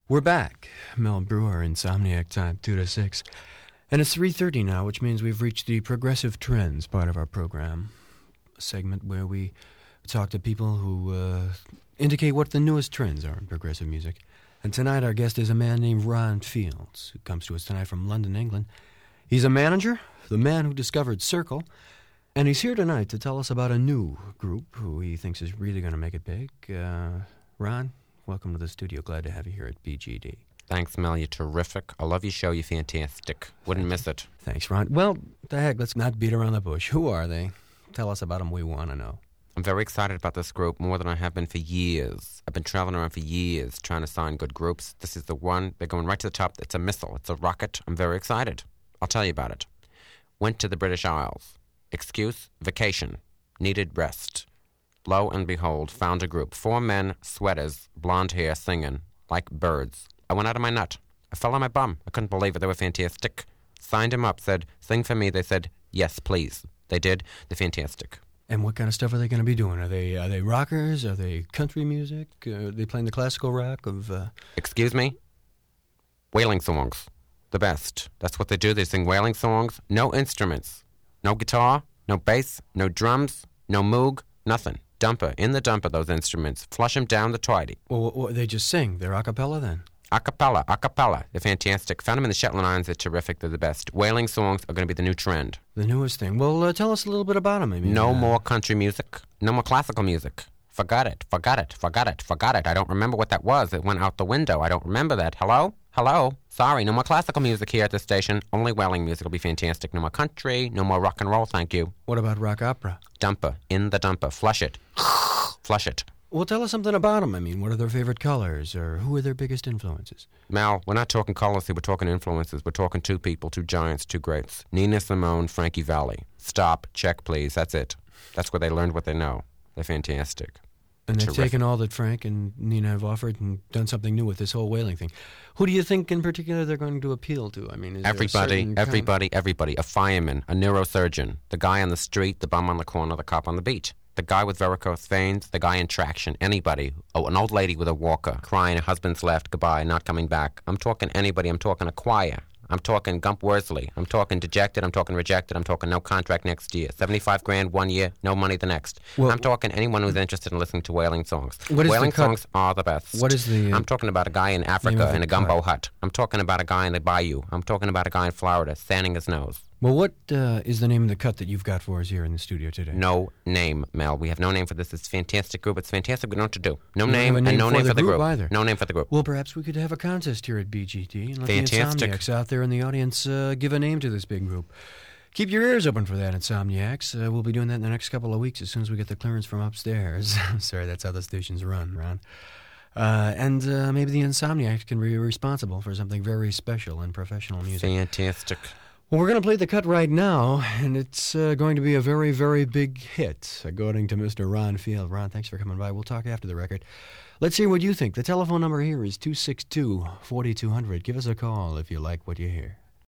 We're back. Mel Brewer, Insomniac Time, 2 to 6. And it's 3:30 now, which means we've reached the Progressive Trends part of our program, a segment where we talk to people who indicate what the newest trends are in progressive music. And tonight our guest is a man named Ron Fields, who comes to us tonight from London, England. He's a manager, the man who discovered Circle, and he's here tonight to tell us about a new group who he thinks is really going to make it big. Ron, welcome to the studio. Glad to have you here at BGD. Thanks, Mel. You're terrific. I love your show. You're fantastic. Wouldn't miss it. Thanks, Ron. Well, the heck, let's not beat around the bush. Who are they? Tell us about them. We want to know. I'm very excited about this group, more than I have been for years. I've been traveling around for years trying to sign good groups. This is the one. They're going right to the top. It's a missile. It's a rocket. I'm very excited. I'll tell you about it. Went to the British Isles. Excuse, vacation. Needed rest. Lo and behold, found a group. 4 men, sweaters, blonde hair, singing like birds. I went out of my nut. I fell on my bum. I couldn't believe it. They were fantastic. Signed him up, said, sing for me. They said, yes, please. They did. They're fantastic. And what kind of stuff are they going to be doing? Are they rockers? Are they country music? Are they playing the classical rock of... Excuse me? Wailing songs. The best. That's what they do. They sing wailing songs. No instruments. No guitar. No bass. No drums. No moog. Nothing. Dumper. In the dumper, those instruments. Flush them down the toilet. Well, they just sing. They're a cappella then? A cappella. They're fantastic. Found them in the Shetland Islands. They're terrific. They're the best. Wailing songs are going to be the new trend. The newest thing. Well, tell us a little bit about them. No more country music. No more classical music. Forgot it. I don't remember what that was. It went out the window. I don't remember that. Hello? Sorry, no more classical music here at this station. Only wailing music will be fantastic. No more country. No more rock and roll, thank you. What about rock opera? Dumper. In the dumper. Flush it. Flush it. Well, tell us something about them. What are their favorite colors, or who are their biggest influences? Mal, we're not talking colors here. We're talking influences. We're talking 2 people, 2 giants, 2 greats. Nina Simone, Frankie Valli. Stop, check, please. That's it. That's where they learned what they know. They're fantastic. And they've taken all that Frank and Nina have offered and done something new with this whole wailing thing. Who do you think in particular they're going to appeal to? Is everybody. A fireman, a neurosurgeon, the guy on the street, the bum on the corner, the cop on the beat. The guy with varicose veins, the guy in traction, anybody. Oh, an old lady with a walker, crying her husband's left, goodbye, not coming back. I'm talking anybody. I'm talking a choir. I'm talking Gump Worsley. I'm talking dejected. I'm talking rejected. I'm talking no contract next year. $75,000 one year, no money the next. Well, I'm talking anyone who's interested in listening to wailing songs. Wailing songs are the best. What is the... I'm talking about a guy in Africa in a gumbo hut. I'm talking about a guy in the bayou. I'm talking about a guy in Florida sanding his nose. Well, what is the name of the cut that you've got for us here in the studio today? No name, Mel. We have no name for this. It's a fantastic group. It's fantastic. We know what to do. No name and no name for the group. Either. No name for the group. Well, perhaps we could have a contest here at BGT and let the Insomniacs out there in the audience give a name to this big group. Keep your ears open for that, Insomniacs. We'll be doing that in the next couple of weeks as soon as we get the clearance from upstairs. Sorry, that's how the stations run, Ron. And maybe the Insomniacs can be responsible for something very special in professional music. Fantastic. Well, we're going to play the cut right now, and it's going to be a very, very big hit, according to Mr. Ron Field. Ron, thanks for coming by. We'll talk after the record. Let's hear what you think. The telephone number here is 262-4200. Give us a call if you like what you hear.